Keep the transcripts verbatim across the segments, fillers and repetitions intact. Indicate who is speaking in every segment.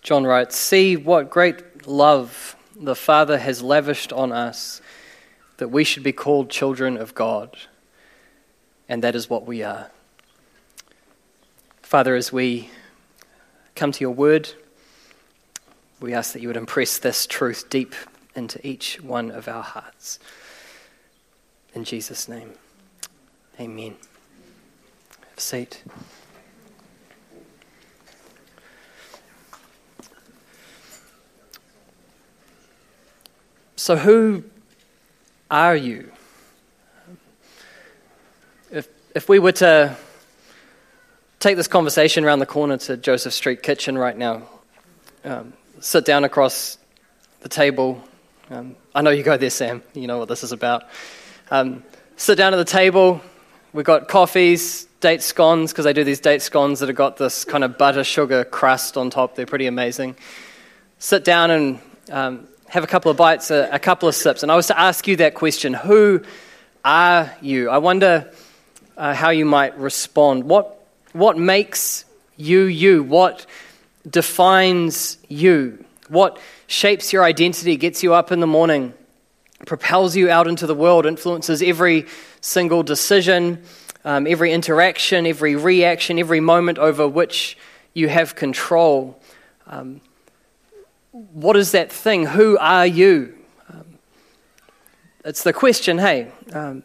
Speaker 1: John writes, "See what great love the Father has lavished on us, that we should be called children of God. And that is what we are." Father, as we come to your word, we ask that you would impress this truth deep into each one of our hearts. In Jesus' name, amen. Have a seat. So who are you? If if we were to take this conversation around the corner to Joseph Street Kitchen right now, um, sit down across the table. Um, I know you go there, Sam. You know what this is about. Um, sit down at the table. We've got coffees, date scones, because I do these date scones that have got this kind of butter sugar crust on top. They're pretty amazing. Sit down and um, have a couple of bites, a, a couple of sips. And I was to ask you that question, who are you? I wonder uh, how you might respond. What what makes you you? What defines you? What shapes your identity, gets you up in the morning, propels you out into the world, influences every single decision, um, every interaction, every reaction, every moment over which you have control? Um, what is that thing? Who are you? Um, it's the question, hey. Um,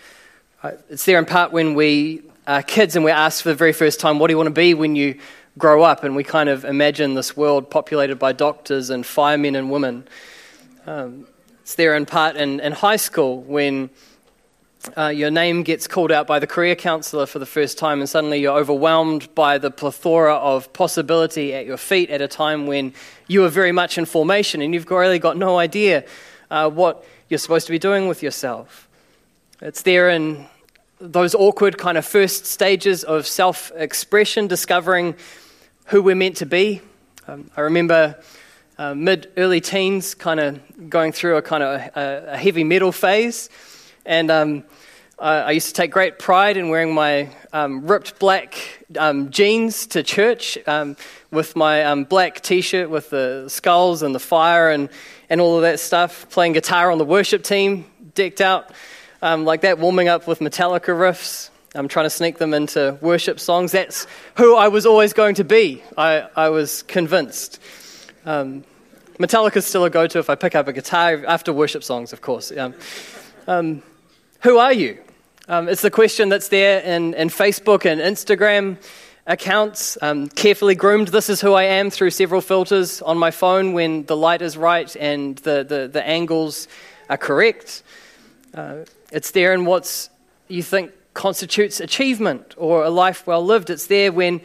Speaker 1: it's there in part when we are kids and we're asked for the very first time, what do you want to be when you grow up? And we kind of imagine this world populated by doctors and firemen and women. Um, it's there in part in, in high school when uh, your name gets called out by the career counsellor for the first time and suddenly you're overwhelmed by the plethora of possibility at your feet at a time when you are very much in formation and you've really got no idea uh, what you're supposed to be doing with yourself. It's there in those awkward kind of first stages of self-expression, discovering who we're meant to be. Um, I remember uh, mid-early teens kind of going through a kind of a, a heavy metal phase, and um, I, I used to take great pride in wearing my um, ripped black um, jeans to church um, with my um, black t-shirt with the skulls and the fire and, and all of that stuff, playing guitar on the worship team, decked out Um, like that, warming up with Metallica riffs. I'm trying to sneak them into worship songs. That's who I was always going to be. I, I was convinced. Um, Metallica's still a go-to if I pick up a guitar, after worship songs, of course. Um, um, who are you? Um, it's the question that's there in, in Facebook and Instagram accounts, um, carefully groomed. This is who I am through several filters on my phone when the light is right and the, the, the angles are correct. Uh, it's there in what you think constitutes achievement or a life well lived. It's there when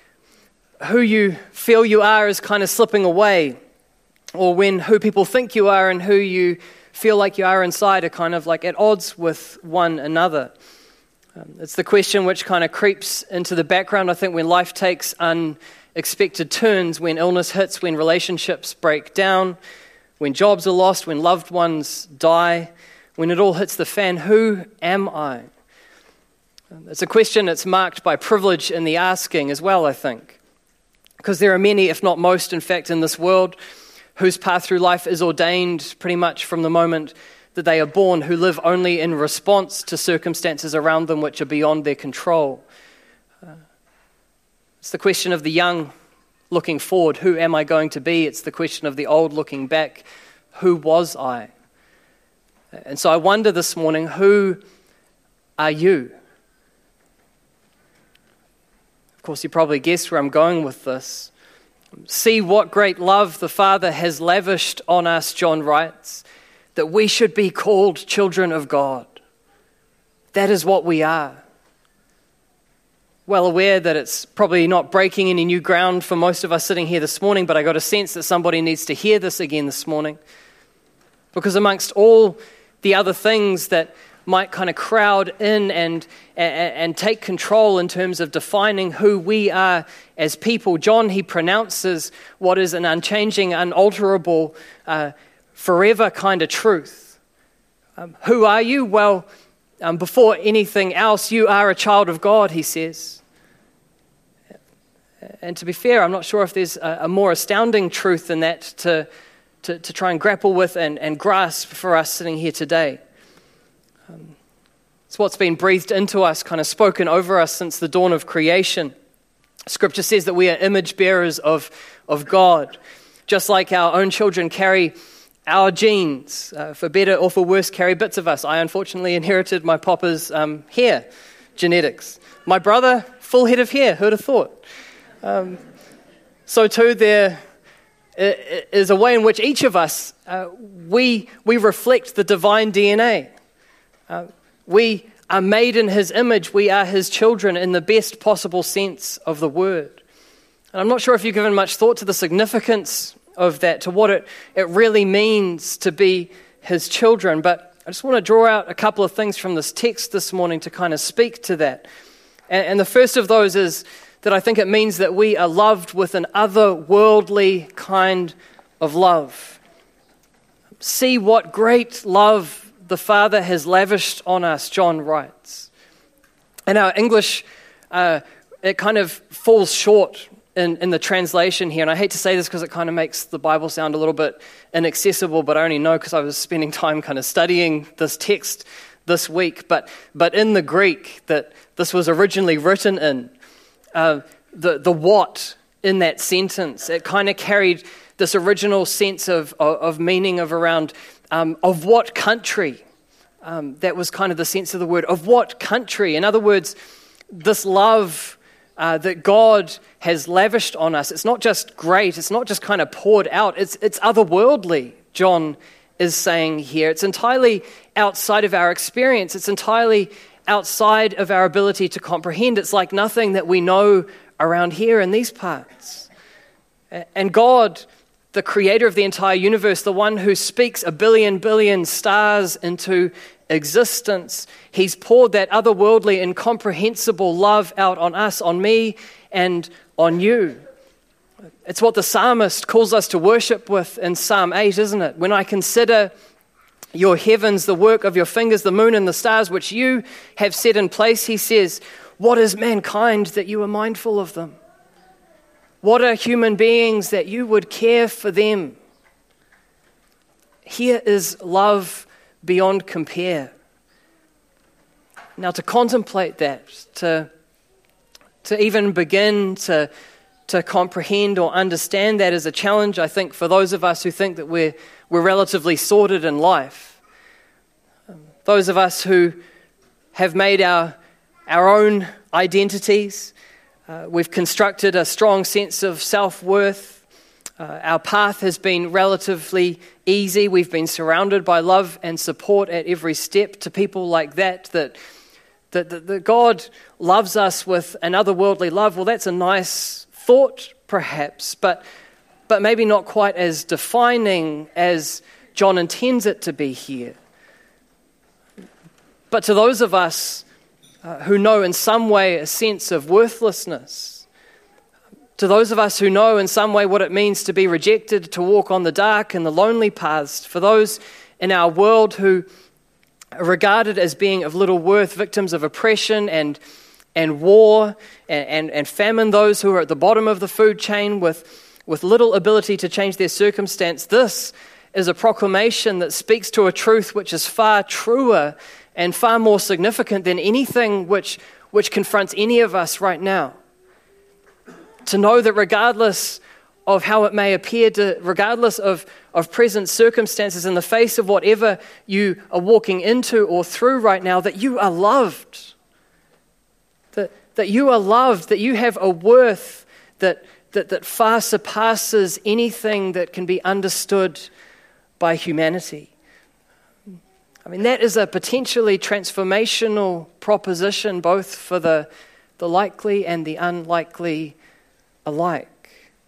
Speaker 1: who you feel you are is kind of slipping away, or when who people think you are and who you feel like you are inside are kind of like at odds with one another. Um, it's the question which kind of creeps into the background, I think, when life takes unexpected turns, when illness hits, when relationships break down, when jobs are lost, when loved ones die. When it all hits the fan, who am I? It's a question that's marked by privilege in the asking as well, I think. Because there are many, if not most, in fact, in this world, whose path through life is ordained pretty much from the moment that they are born, who live only in response to circumstances around them which are beyond their control. Uh, it's the question of the young looking forward, who am I going to be? It's the question of the old looking back, who was I? And so I wonder this morning, who are you? Of course, you probably guessed where I'm going with this. See what great love the Father has lavished on us, John writes, that we should be called children of God. That is what we are. Well aware that it's probably not breaking any new ground for most of us sitting here this morning, but I got a sense that somebody needs to hear this again this morning. Because amongst all the other things that might kind of crowd in and, and and take control in terms of defining who we are as people, John, he pronounces what is an unchanging, unalterable, uh, forever kind of truth. Um, who are you? Well, um, before anything else, you are a child of God, he says. And to be fair, I'm not sure if there's a, a more astounding truth than that to, to, to try and grapple with and, and grasp for us sitting here today. Um, it's what's been breathed into us, kind of spoken over us since the dawn of creation. Scripture says that we are image bearers of, of God. Just like our own children carry our genes, uh, for better or for worse, carry bits of us. I unfortunately inherited my papa's um, hair genetics. My brother, full head of hair, who'd have thought? Um, so too there is a way in which each of us, uh, we we reflect the divine D N A. Uh, we are made in his image. We are his children in the best possible sense of the word. And I'm not sure if you've given much thought to the significance of that, to what it, it really means to be his children. But I just want to draw out a couple of things from this text this morning to kind of speak to that. And, and the first of those is that I think it means that we are loved with an otherworldly kind of love. See what great love the Father has lavished on us, John writes. In our English, uh, it kind of falls short in, in the translation here. And I hate to say this because it kind of makes the Bible sound a little bit inaccessible, but I only know because I was spending time kind of studying this text this week. But, but in the Greek that this was originally written in, uh, the, the what in that sentence, it kind of carried this original sense of, of, of meaning of around, um, of what country. Um, that was kind of the sense of the word, of what country. In other words, this love uh, that God has lavished on us, it's not just great, it's not just kind of poured out, it's it's otherworldly, John is saying here. It's entirely outside of our experience. It's entirely outside of our ability to comprehend. It's like nothing that we know around here in these parts. And God, the creator of the entire universe, the one who speaks a billion billion stars into existence, he's poured that otherworldly, incomprehensible love out on us, on me, and on you. It's what the psalmist calls us to worship with in Psalm eight, isn't it? When I consider your heavens, the work of your fingers, the moon and the stars, which you have set in place, he says, what is mankind that you are mindful of them? What are human beings that you would care for them? Here is love beyond compare. Now, to contemplate that, to, to even begin to, to comprehend or understand that is a challenge, I think, for those of us who think that we're, we're relatively sorted in life. Um, those of us who have made our, our own identities. Uh, we've constructed a strong sense of self-worth. Uh, our path has been relatively easy. We've been surrounded by love and support at every step. To people like that, that, that, that, that God loves us with an otherworldly love, well, that's a nice thought, perhaps, but, but maybe not quite as defining as John intends it to be here. But to those of us Uh, who know in some way a sense of worthlessness, to those of us who know in some way what it means to be rejected, to walk on the dark and the lonely paths, for those in our world who are regarded as being of little worth, victims of oppression and and war and, and, and famine, those who are at the bottom of the food chain with, with little ability to change their circumstance, this is a proclamation that speaks to a truth which is far truer and far more significant than anything which, which confronts any of us right now. To know that regardless of how it may appear, to, regardless of, of present circumstances, in the face of whatever you are walking into or through right now, that you are loved. That, that you are loved, that you have a worth that, that, that far surpasses anything that can be understood by humanity. I mean, that is a potentially transformational proposition, both for the, the likely and the unlikely alike.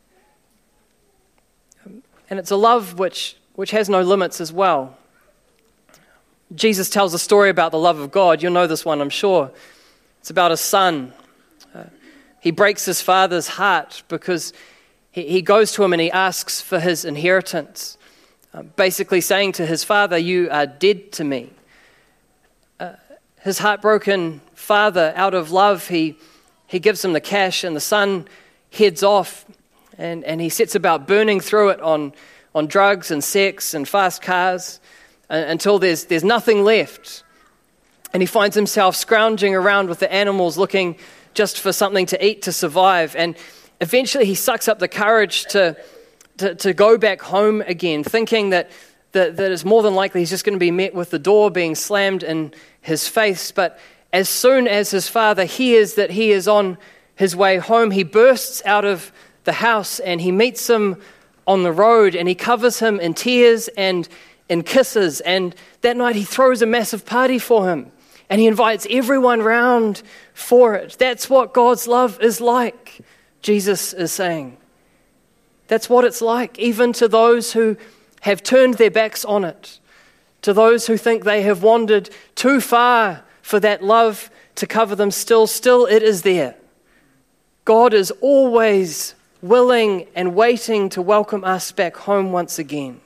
Speaker 1: And it's a love which, which has no limits as well. Jesus tells a story about the love of God. You'll know this one, I'm sure. It's about a son. Uh, he breaks his father's heart because he, he goes to him and he asks for his inheritance. Uh, basically saying to his father, you are dead to me. Uh, his heartbroken father, out of love, he, he gives him the cash, and the son, heads off and, and he sets about burning through it on, on drugs and sex and fast cars uh, until there's, there's nothing left. And he finds himself scrounging around with the animals looking just for something to eat to survive. And eventually he sucks up the courage to, to, to go back home again, thinking that, that, that it's more than likely he's just going to be met with the door being slammed in his face. But as soon as his father hears that he is on his way home, he bursts out of the house and he meets him on the road and he covers him in tears and in kisses. And that night he throws a massive party for him and he invites everyone round for it. That's what God's love is like, Jesus is saying. That's what it's like, even to those who have turned their backs on it, to those who think they have wandered too far for that love to cover them still, still it is there. God is always willing and waiting to welcome us back home once again.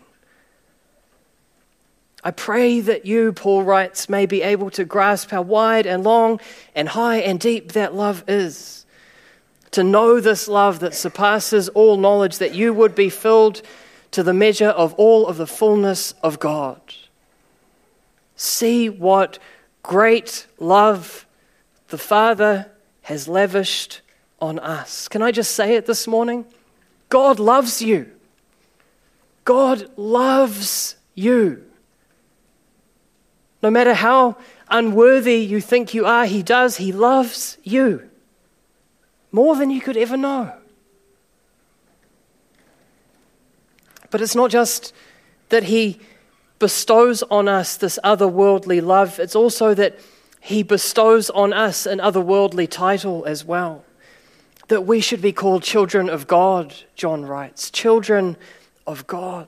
Speaker 1: I pray that you, Paul writes, may be able to grasp how wide and long and high and deep that love is. To know this love that surpasses all knowledge, that you would be filled to the measure of all of the fullness of God. See what great love the Father has lavished on us. Can I just say it this morning? God loves you. God loves you. No matter how unworthy you think you are, He does. He loves you more than you could ever know. But it's not just that He bestows on us this otherworldly love. It's also that He bestows on us an otherworldly title as well. That we should be called children of God, John writes. Children of God.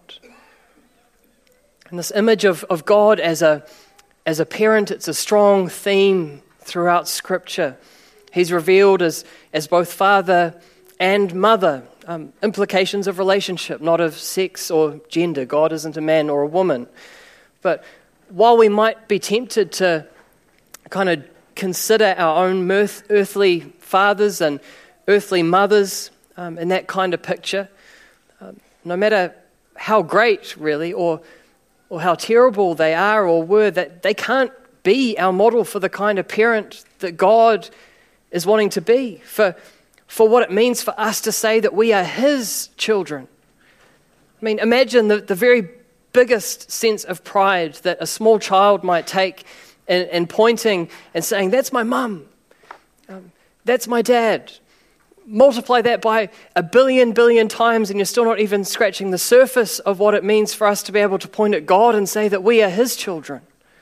Speaker 1: And this image of, of God as a, as a parent, it's a strong theme throughout Scripture. He's revealed as, as both father and mother. Um, implications of relationship, not of sex or gender. God isn't a man or a woman. But while we might be tempted to kind of consider our own mirth, earthly fathers and earthly mothers um, in that kind of picture, um, no matter how great, really, or or how terrible they are or were, that they can't be our model for the kind of parent that God is wanting to be, for for what it means for us to say that we are His children. I mean, imagine the, the very biggest sense of pride that a small child might take in, in pointing and saying, that's my mum, um, that's my dad. Multiply that by a billion, billion times and you're still not even scratching the surface of what it means for us to be able to point at God and say that we are His children.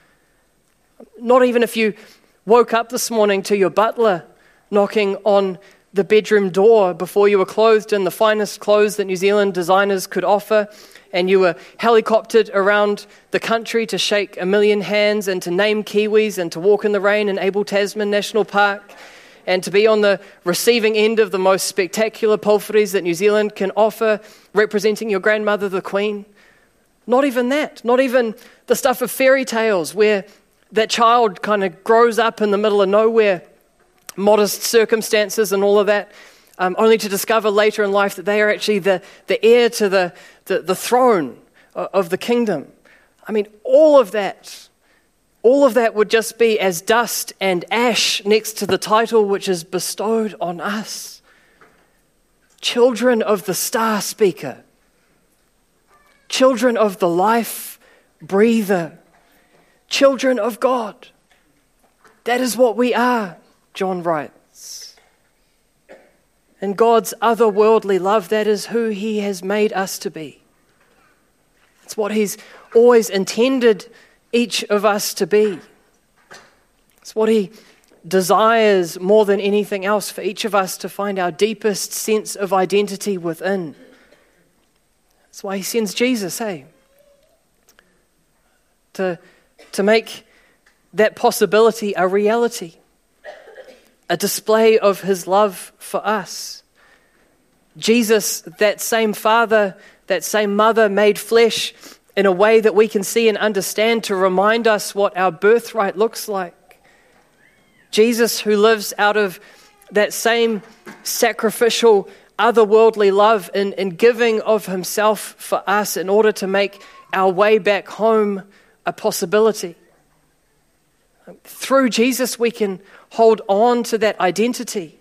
Speaker 1: Not even if you woke up this morning to your butler knocking on the bedroom door before you were clothed in the finest clothes that New Zealand designers could offer, and you were helicoptered around the country to shake a million hands and to name kiwis and to walk in the rain in Abel Tasman National Park and to be on the receiving end of the most spectacular pulpheries that New Zealand can offer, representing your grandmother, the Queen. Not even that. Not even the stuff of fairy tales where that child kind of grows up in the middle of nowhere, modest circumstances and all of that, um, only to discover later in life that they are actually the, the heir to the, the, the throne of the kingdom. I mean, all of that, all of that would just be as dust and ash next to the title which is bestowed on us. Children of the star speaker. Children of the life breather. Children of God. That is what we are, John writes. And God's otherworldly love, that is who He has made us to be. It's what He's always intended each of us to be. It's what He desires more than anything else for each of us to find our deepest sense of identity within. That's why He sends Jesus, hey? To, to make that possibility a reality. A display of His love for us. Jesus, that same Father, that same Mother made flesh in a way that we can see and understand to remind us what our birthright looks like. Jesus, who lives out of that same sacrificial, otherworldly love in, in giving of himself for us in order to make our way back home a possibility. Through Jesus, we can hold on to that identity.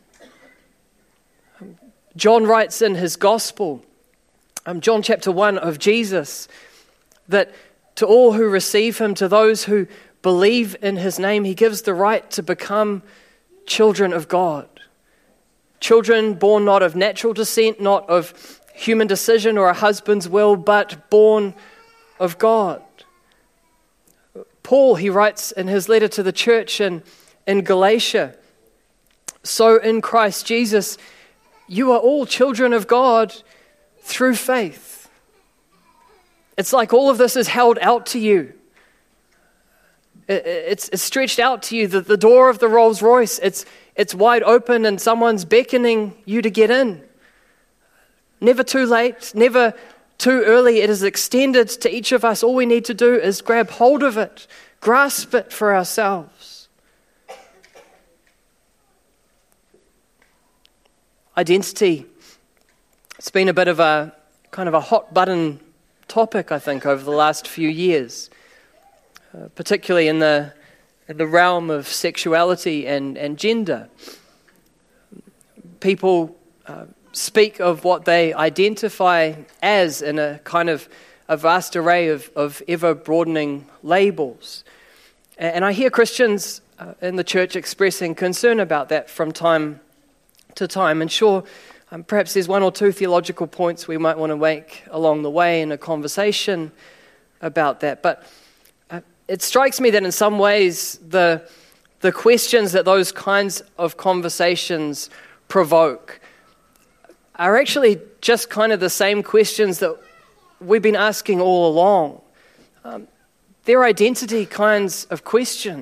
Speaker 1: John writes in his gospel, um, John chapter one of Jesus, that to all who receive him, to those who believe in his name, he gives the right to become children of God. Children born not of natural descent, not of human decision or a husband's will, but born of God. Paul, he writes in his letter to the church in, in Galatia, so in Christ Jesus, you are all children of God through faith. It's like all of this is held out to you. It, it's, it's stretched out to you. The, the door of the Rolls Royce, it's, it's wide open and someone's beckoning you to get in. Never too late, never too early. It is extended to each of us. All we need to do is grab hold of it, grasp it for ourselves. Identity. It's been a bit of a kind of a hot button topic, I think, over the last few years, uh, particularly in the in the realm of sexuality and, and gender. People uh, speak of what they identify as in a kind of a vast array of, of ever-broadening labels. And I hear Christians uh, in the church expressing concern about that from time to time. And sure, um, perhaps there's one or two theological points we might want to make along the way in a conversation about that. But uh, it strikes me that in some ways the the questions that those kinds of conversations provoke are actually just kind of the same questions that we've been asking all along. Um, they're identity kinds of questions.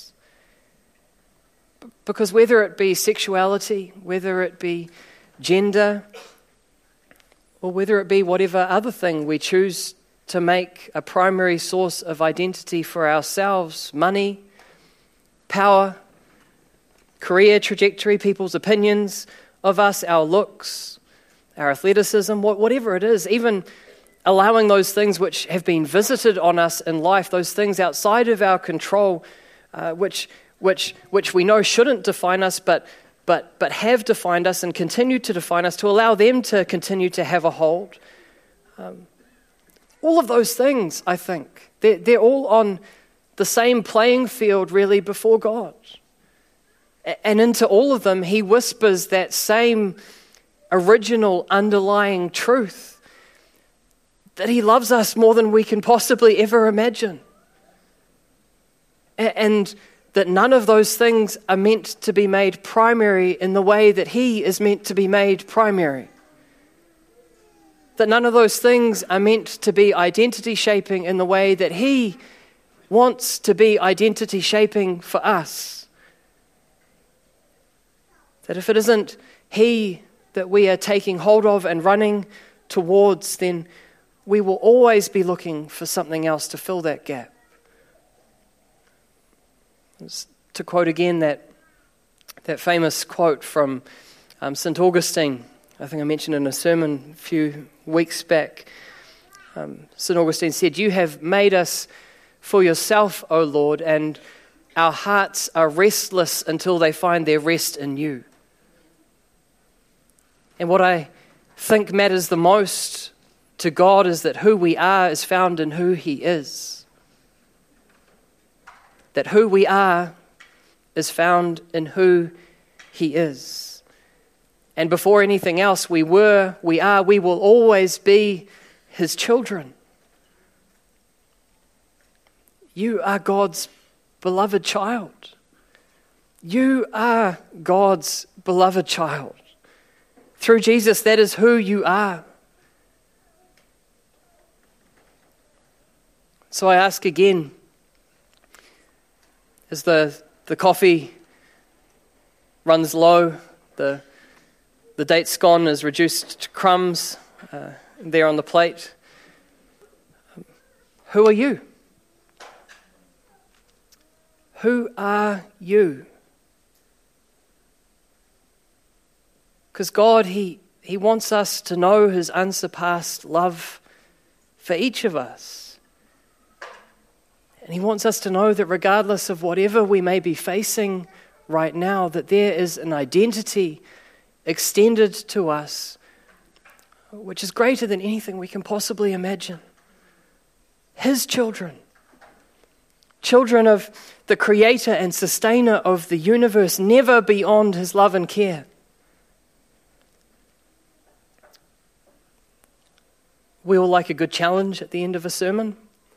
Speaker 1: Because whether it be sexuality, whether it be gender, or whether it be whatever other thing we choose to make a primary source of identity for ourselves, money, power, career trajectory, people's opinions of us, our looks, our athleticism, whatever it is, even allowing those things which have been visited on us in life, those things outside of our control, uh, which which which we know shouldn't define us, but but but have defined us and continue to define us, to allow them to continue to have a hold. Um, all of those things, I think, they're, they're all on the same playing field, really, before God. And into all of them, he whispers that same original underlying truth, that he loves us more than we can possibly ever imagine. And that none of those things are meant to be made primary in the way that he is meant to be made primary. That none of those things are meant to be identity shaping in the way that he wants to be identity shaping for us. That if it isn't he that we are taking hold of and running towards, then we will always be looking for something else to fill that gap. To quote again that that famous quote from um, Saint Augustine, I think I mentioned in a sermon a few weeks back. Um, Saint Augustine said, "You have made us for yourself, O Lord, and our hearts are restless until they find their rest in you." And what I think matters the most to God is that who we are is found in who he is. That who we are is found in who he is. And before anything else, we were, we are, we will always be his children. You are God's beloved child. You are God's beloved child. Through Jesus, that is who you are. So I ask again, as the, the coffee runs low, the, the date's gone, is reduced to crumbs uh, there on the plate, who are you? Who are you? Because God, he, He wants us to know his unsurpassed love for each of us. And he wants us to know that regardless of whatever we may be facing right now, that there is an identity extended to us which is greater than anything we can possibly imagine. His children. Children of the creator and sustainer of the universe, never beyond his love and care. We all like a good challenge at the end of a sermon.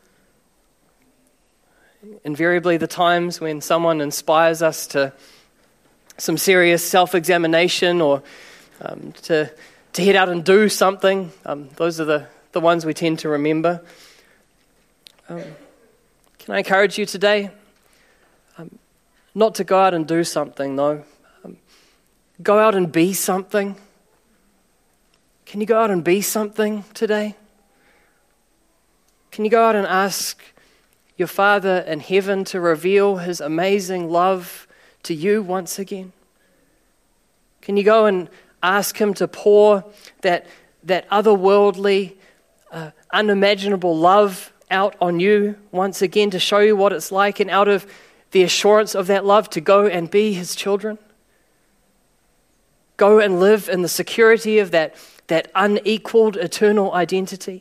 Speaker 1: Invariably, the times when someone inspires us to some serious self-examination or um, to, to head out and do something, um, those are the, the ones we tend to remember. Um, can I encourage you today? Um, not to go out and do something, though. Um, go out and be something. Can you go out and be something today? Can you go out and ask your Father in heaven to reveal his amazing love to you once again? Can you go and ask him to pour that, that otherworldly, uh, unimaginable love out on you once again to show you what it's like, and out of the assurance of that love to go and be his children? Go and live in the security of that, that unequaled eternal identity.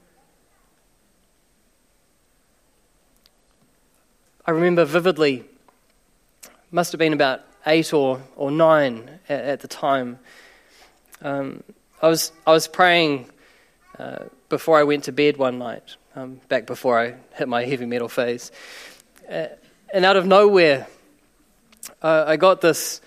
Speaker 1: I remember vividly, must have been about eight or, or nine at, at the time. Um, I was I was praying uh, before I went to bed one night, um, back before I hit my heavy metal phase. Uh, and out of nowhere, uh, I got this,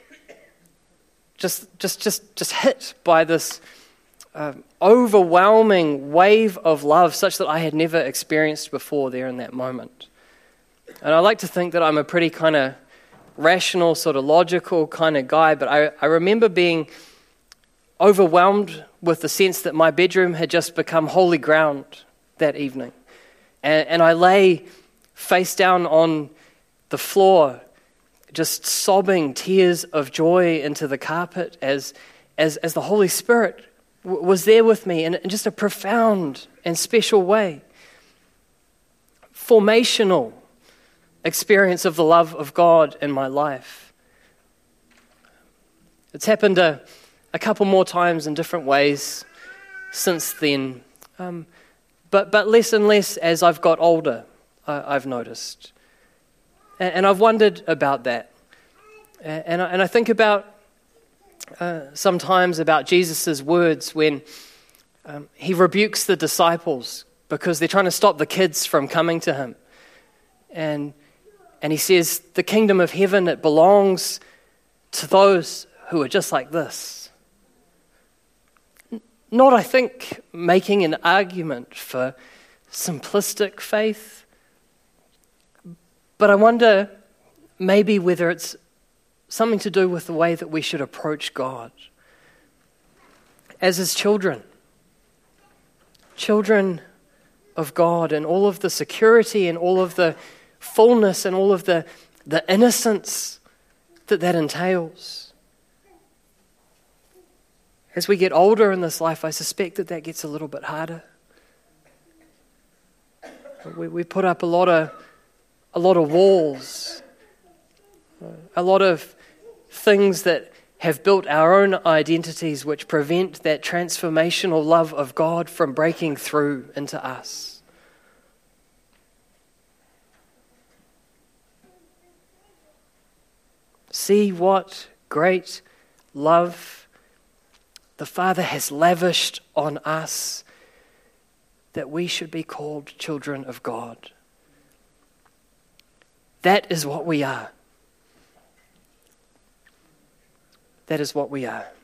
Speaker 1: just just just just hit by this uh, overwhelming wave of love, such that I had never experienced before there in that moment. And I like to think that I'm a pretty kind of rational, sort of logical kind of guy, but I, I remember being overwhelmed with the sense that my bedroom had just become holy ground that evening. And, and I lay face down on the floor, just sobbing tears of joy into the carpet as as, as the Holy Spirit w- was there with me in, in just a profound and special way. Formational experience of the love of God in my life. It's happened a, a couple more times in different ways since then, um, but but less and less as I've got older, I, I've noticed. And, and I've wondered about that. And, and, I, and I think about uh, sometimes about Jesus' words when um, he rebukes the disciples because they're trying to stop the kids from coming to him. And And he says, the kingdom of heaven, it belongs to those who are just like this. Not, I think, making an argument for simplistic faith, but I wonder maybe whether it's something to do with the way that we should approach God as his children. Children of God, and all of the security and all of the fullness and all of the, the innocence that that entails. As we get older in this life, I suspect that that gets a little bit harder. We, we put up a lot of a lot of walls, a lot of things that have built our own identities which prevent that transformational love of God from breaking through into us. See what great love the Father has lavished on us, that we should be called children of God. That is what we are. That is what we are.